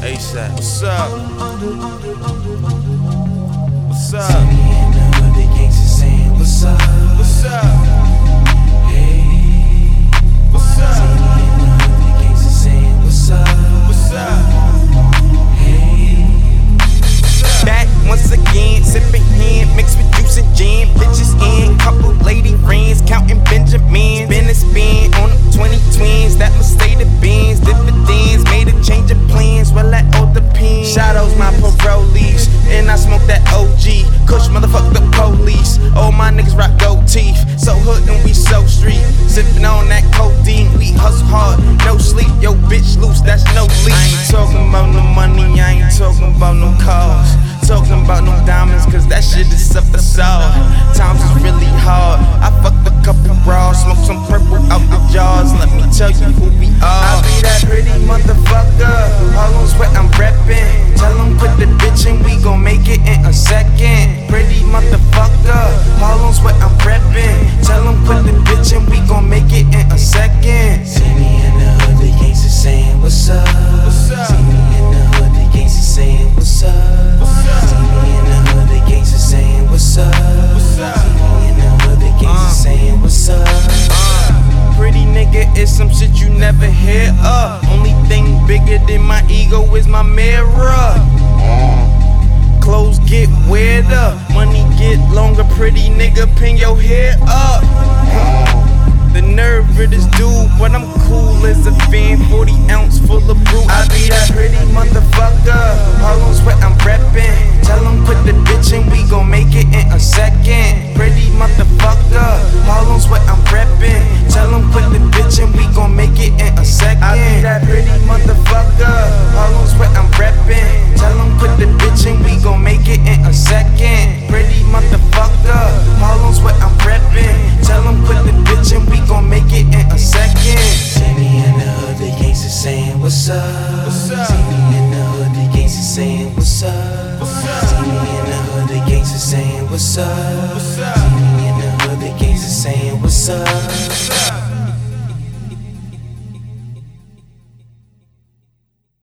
ASAP. What's up? What's up? See me in the hood, the gangsters saying what's up? What's up? Hey, What's up? see me in the hood, the gangsters saying what's up? What's up? Hey, Back once again, sipping hand mixed with juice and jam. Bitches in, couple lady friends, counting Benjamins. Been a spin on them 20 twins, that must stay the bins. Dividends, made a change of plans, well that all depends. Shadows my parolees, and I smoke that OG. Kush motherfuck the police, all my niggas rock gold teeth. So hood and we so street, sipping on that codeine. We hustle hard, no sleep, yo bitch loose, that's no leak. I ain't talking about no money, I ain't talking about no cars. Talking about no diamonds, cause that shit is a facade. Times is really hard. I fucked a couple bras, smoked some purple out the jars. Let me tell you who we are. I be that pretty motherfucker. All on sweat, I'm reppin'. Tell them put the bitch in, we gon' make it in a second. Pretty motherfucker. All on sweat, I'm reppin'. Tell them put the bitch in, we gon' make it in a second. see me in the hood, the gangsters saying what's up? What's up? See me in the hood, the gangsters saying what's up? See me in the hood, the gangsters saying what's up? What's up? See me in the hood, the gangsters saying what's up? Pretty nigga is some shit you never hear of. Only thing bigger than my ego is my mirror. Clothes get weirder, money get longer. Pretty nigga, pin your hair up. The nerve of this dude, but I'm cool as a fan. 40 ounce full of brew. I be that pretty motherfucker. All on sweat, I'm reppin'. Tell them put the bitch in, we gon' make it in a second. Pretty motherfucker. All on sweat, I'm reppin'. Tell them put the bitch in, we gon' make it in a second. I be that pretty motherfucker. All on sweat, I'm reppin'. Tell them put the bitch in, we gon' make it in a second. Pretty motherfucker. All on sweat, I'm reppin'. Tell them put the bitch in, we gon' make it in a second. See me in the hood, the gangsters saying what's up? What's up? See me in the hood, the gangsters saying what's up? What's up? See me in the hood, the gangsters saying what's up? What's up? See me in the hood, the gangsters saying what's up? What's up?